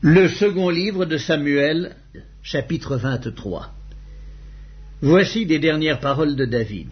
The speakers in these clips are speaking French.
Le second livre de Samuel, chapitre 23. Voici les dernières paroles de David.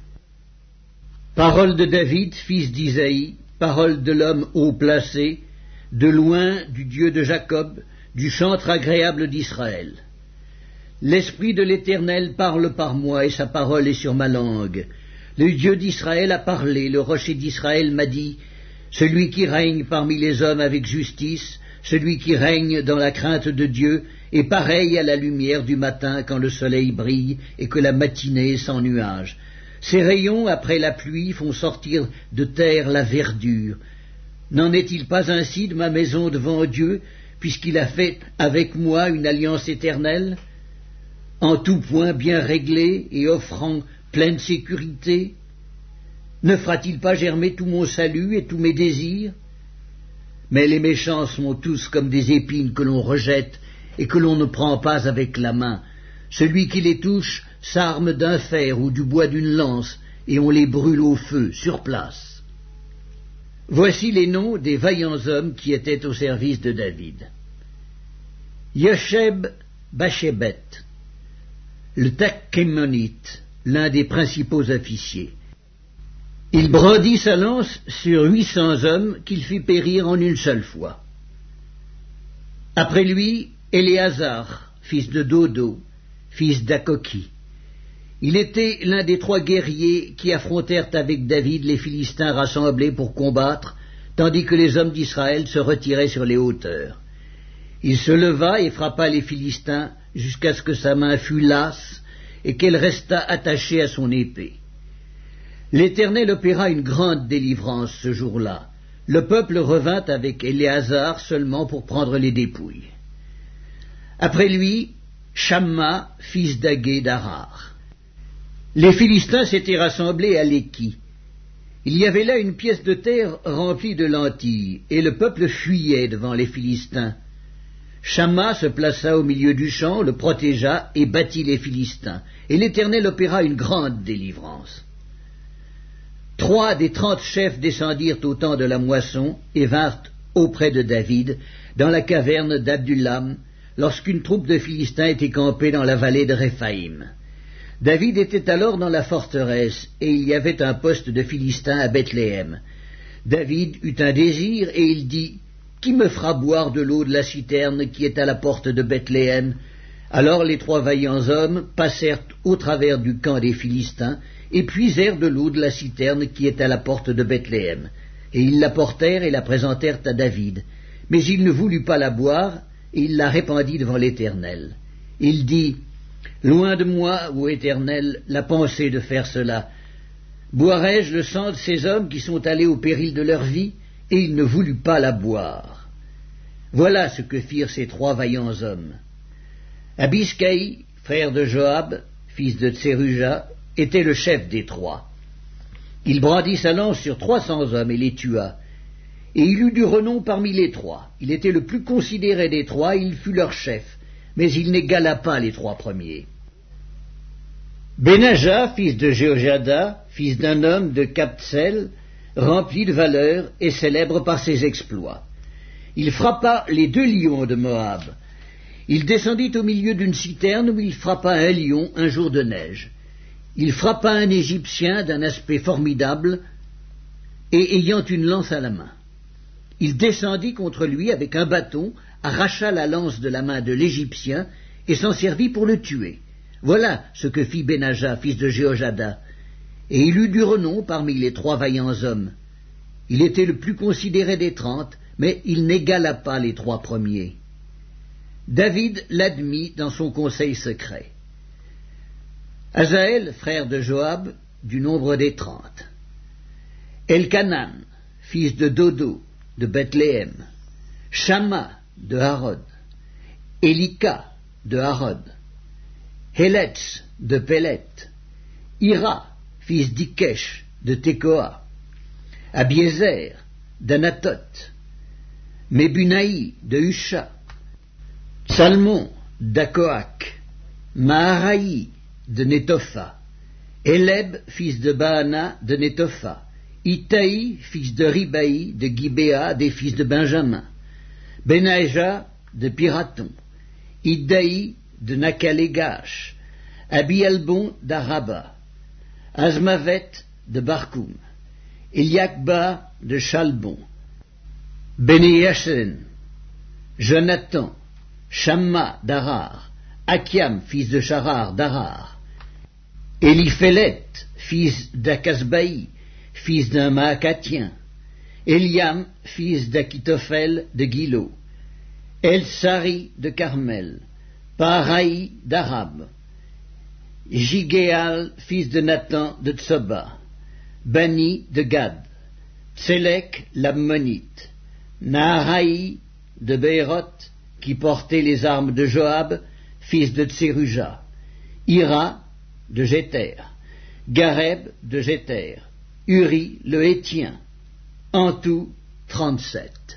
Paroles de David, fils d'Isaïe, paroles de l'homme haut placé, de loin du Dieu de Jacob, du chantre agréable d'Israël. L'Esprit de l'Éternel parle par moi, et sa parole est sur ma langue. Le Dieu d'Israël a parlé, le rocher d'Israël m'a dit, celui qui règne parmi les hommes avec justice, celui qui règne dans la crainte de Dieu, est pareil à la lumière du matin quand le soleil brille et que la matinée est sans nuages. Ses rayons, après la pluie, font sortir de terre la verdure. N'en est-il pas ainsi de ma maison devant Dieu, puisqu'il a fait avec moi une alliance éternelle, en tout point bien réglée et offrant pleine sécurité? Ne fera-t-il pas germer tout mon salut et tous mes désirs? Mais les méchants sont tous comme des épines que l'on rejette et que l'on ne prend pas avec la main. Celui qui les touche s'arme d'un fer ou du bois d'une lance, et on les brûle au feu, sur place. Voici les noms des vaillants hommes qui étaient au service de David. Yosheb Bashébet, le Takhémonite, l'un des principaux officiers. Il brandit sa lance sur 800 hommes qu'il fit périr en une seule fois. Après lui, Éléazar, fils de Dodo, fils d'Akoki. Il était l'un des 3 guerriers qui affrontèrent avec David les Philistins rassemblés pour combattre, tandis que les hommes d'Israël se retiraient sur les hauteurs. Il se leva et frappa les Philistins jusqu'à ce que sa main fût lasse et qu'elle restât attachée à son épée. L'Éternel opéra une grande délivrance ce jour-là. Le peuple revint avec Éléazar seulement pour prendre les dépouilles. Après lui, Shamma, fils d'Agé d'Arar. Les Philistins s'étaient rassemblés à Léki. Il y avait là une pièce de terre remplie de lentilles, et le peuple fuyait devant les Philistins. Shamma se plaça au milieu du champ, le protégea et battit les Philistins, et l'Éternel opéra une grande délivrance. 3 des 30 chefs descendirent au temps de la moisson et vinrent auprès de David, dans la caverne d'Adullam, lorsqu'une troupe de Philistins était campée dans la vallée de Réphaïm. David était alors dans la forteresse, et il y avait un poste de Philistins à Bethléem. David eut un désir, et il dit, « Qui me fera boire de l'eau de la citerne qui est à la porte de Bethléem ?» Alors les 3 vaillants hommes passèrent au travers du camp des Philistins, et puisèrent de l'eau de la citerne qui est à la porte de Bethléem. Et ils la portèrent et la présentèrent à David. Mais il ne voulut pas la boire, et il la répandit devant l'Éternel. Il dit, « Loin de moi, ô Éternel, la pensée de faire cela. Boirai-je le sang de ces hommes qui sont allés au péril de leur vie ?» Et il ne voulut pas la boire. Voilà ce que firent ces 3 vaillants hommes. Abiscaï, frère de Joab, fils de Tseruja, était le chef des 3. Il brandit sa lance sur 300 hommes et les tua. Et il eut du renom parmi les 3. Il était le plus considéré des 3, il fut leur chef, mais il n'égala pas les 3 premiers. Benaja, fils de Jéhojada, fils d'un homme de Kabtsel, rempli de valeur et célèbre par ses exploits. Il frappa les 2 lions de Moab. Il descendit au milieu d'une citerne où il frappa un lion un jour de neige. Il frappa un Égyptien d'un aspect formidable et ayant une lance à la main. Il descendit contre lui avec un bâton, arracha la lance de la main de l'Égyptien et s'en servit pour le tuer. Voilà ce que fit Benaja, fils de Jéhojada, et il eut du renom parmi les 3 vaillants hommes. Il était le plus considéré des 30, mais il n'égala pas les 3 premiers. David l'admit dans son conseil secret. Azaël, frère de Joab, du nombre des 30. Elkanan, fils de Dodo, de Bethléem. Shamma, de Harod. Elika, de Harod. Héletz, de Pélet. Ira, fils d'Ikesh, de Tekoa. Abiezer, d'Anatot. Mebunaï, de Husha. Salmon, d'Akoak. Maharaï, de Netopha, Éleb, fils de Baana, de Netopha, Itaï, fils de Ribaï, de Gibéa, des fils de Benjamin, Benaïja, de Pirathon, Iddaï de Nakalegash, Abialbon d'Araba, Azmavet de Barkoum, Eliakba de Chalbon, Benéyachen, Jonathan, Shamma d'Arar, Akiam, fils de Charar d'Arar, Eliphélet, fils d'Akasbaï, fils d'un Maacatien, Eliam, fils d'Akitophel de Gilo, El-Sari de Carmel, Paraï d'Arab, Jigéal, fils de Nathan de Tsoba, Bani de Gad, Tselek l'Ammonite, Naharaï de Béroth, qui portait les armes de Joab, fils de Tseruja, Ira de Jéter, Gareb de Jéter, Uri le Hétien, en tout 37.